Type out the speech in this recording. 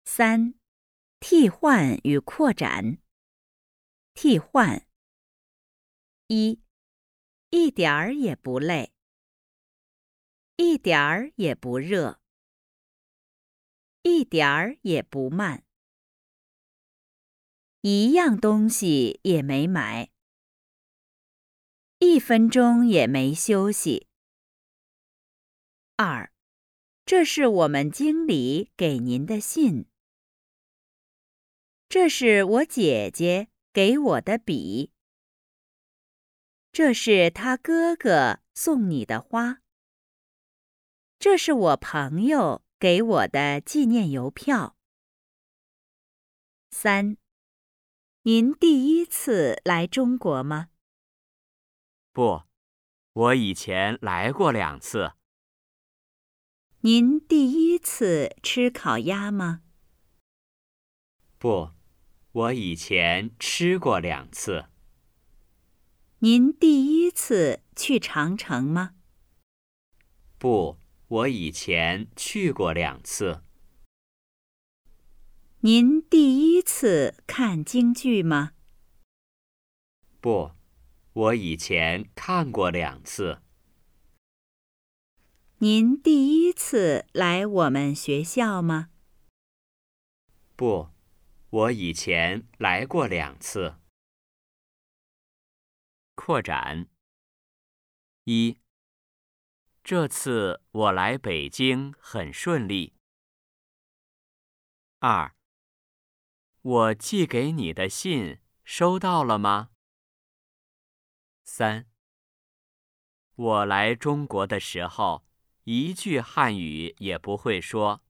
3. 替换与扩展。替换。1. 一点儿也不累，一点儿也不热，一点儿也不慢，一样东西也没买，1分钟也没休息。2. 这是我们经理给您的信。这是我姐姐给我的笔。这是他哥哥送你的花。这是我朋友给我的纪念邮票。3. 您第一次来中国吗？ 不，我以前来过2次。 您第一次吃烤鸭吗？ 不，我以前吃过2次。 您第一次去长城吗？ 不，我以前去过2次。 您第一次看京剧吗？ 不，我以前看过2次。 您第一次来我们学校吗？ 不，我以前来过2次。扩展。1. 这次我来北京很顺利。2. 我寄给你的信收到了吗？ 3. 我来中国的时候，一句汉语也不会说。